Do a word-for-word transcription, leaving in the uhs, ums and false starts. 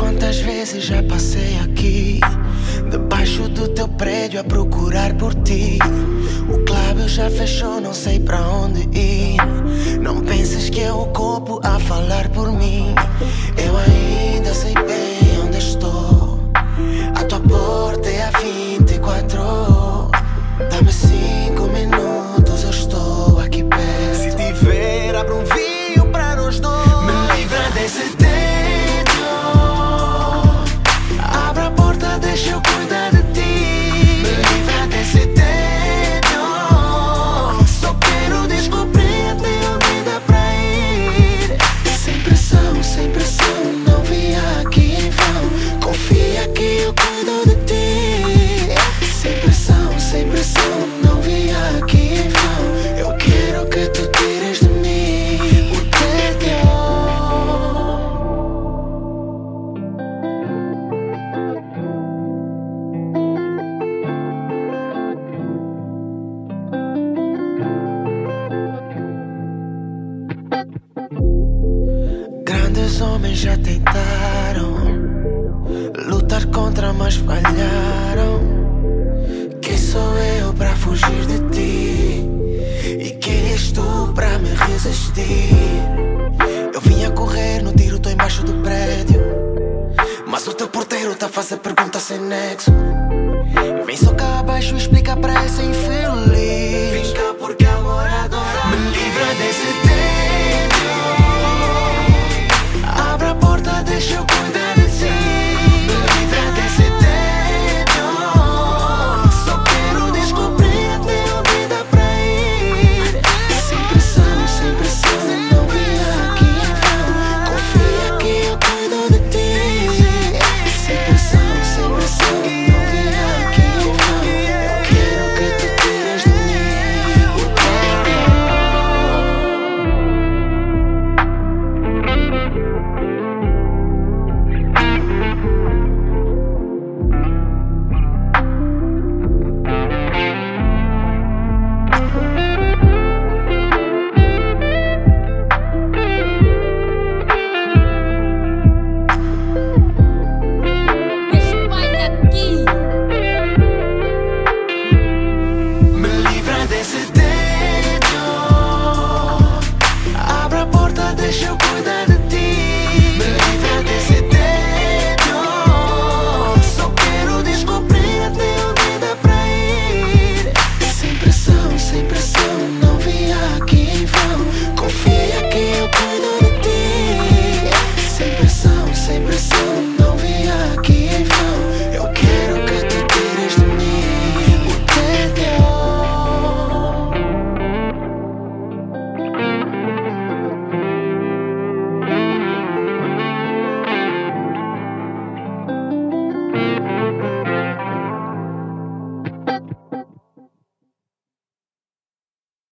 quantas vezes já passei aqui, debaixo do teu prédio a procurar por ti. O clube já fechou, não sei pra onde ir. Não penses que é o corpo a falar por mim. Eu ainda sei bem onde estou. A tua porta é a vinte e quatro. Dá-me cinco minutos, eu estou aqui perto. Se tiver, abre um vinho pra nós dois. Me livra desse tédio. Abre a porta, deixa eu cuidar de ti. Me livra desse tédio. Só quero descobrir até onde dá pra ir. Sem pressão, sem pressão, não vi aqui em vão. Confia que eu cuido de ti. Sem pressão, sem pressão, não vi aqui em vão. Eu quero que tu tires de mim o tédio. Grandes homens já tentaram lutar contra, mas falharam. Quem sou eu pra fugir de ti? E quem és tu pra me resistir? Eu vim a correr, no tiro tô embaixo do prédio, mas o teu porteiro tá a fazer perguntas sem nexo. Vem só cá abaixo e explica pra esse infeliz. Vem cá porque a moradora me livra desse tédio. Abre a porta, deixa eu cuidar de ti. Me livra desse tédio. Só quero descobrir até onde dá pra ir. Sem pressão, sem pressão, não vi aqui em vão. Confia que eu cuido de ti. Sem pressão, sem pressão, não vi aqui em vão. Eu quero que tu tires de mim o tédio. Espalha aqui. Me livra desse tédio. Abre a porta, deixa eu cuidar de ti. Me livra desse tédio. Só quero descobrir até onde dá pra ir. Sem pressão, sem pressão, não vi aqui em vão. Confia